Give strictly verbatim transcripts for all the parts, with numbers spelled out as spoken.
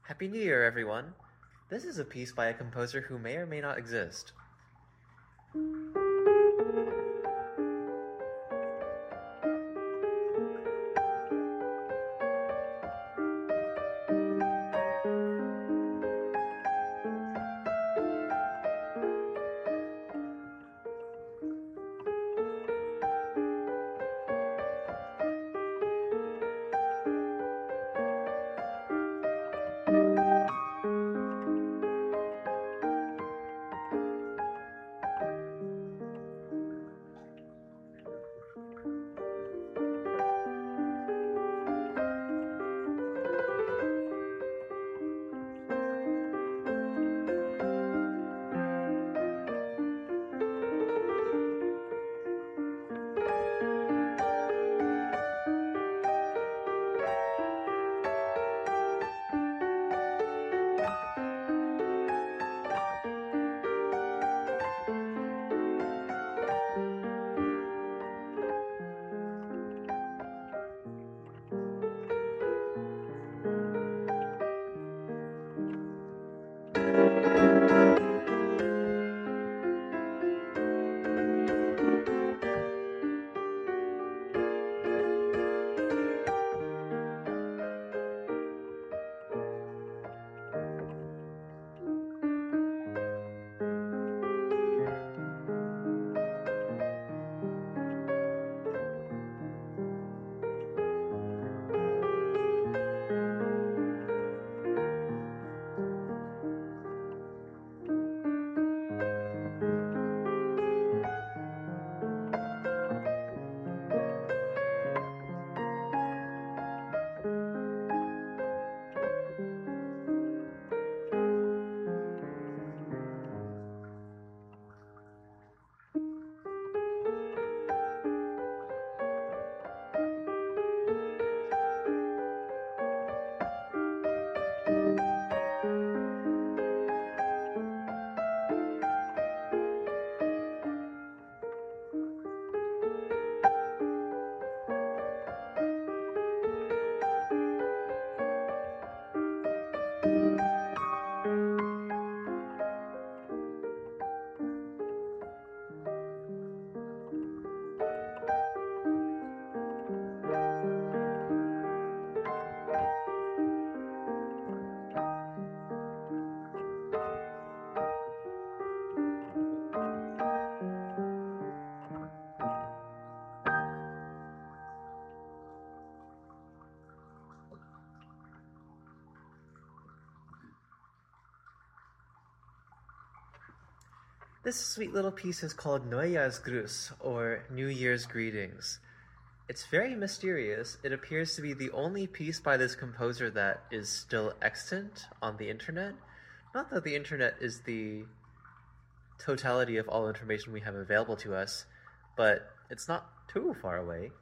Happy New Year, everyone! This is a piece by a composer who may or may not exist. This sweet little piece is called Neujahrsgruß, or New Year's Greetings. It's very mysterious. It appears to be the only piece by this composer that is still extant on the internet. Not that the internet is the totality of all information we have available to us, but it's not too far away.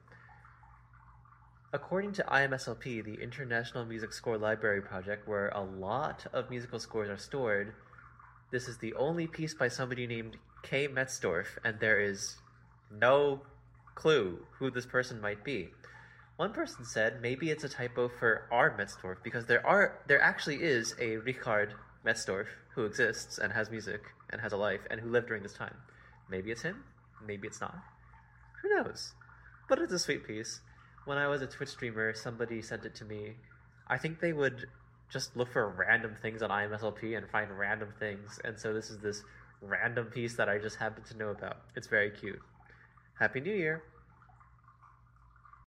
According to I M S L P, the International Music Score Library Project, where a lot of musical scores are stored, this is the only piece by somebody named K. Metzdorf, and there is no clue who this person might be. One person said maybe it's a typo for R. Metzdorf, because there are there actually is a Richard Metzdorf who exists and has music and has a life and who lived during this time. Maybe it's him, maybe it's not. Who knows? But it's a sweet piece. When I was a Twitch streamer, somebody sent it to me. I think they would just look for random things on I M S L P and find random things, and so this is this random piece that I just happen to know about. It's very cute. Happy New Year!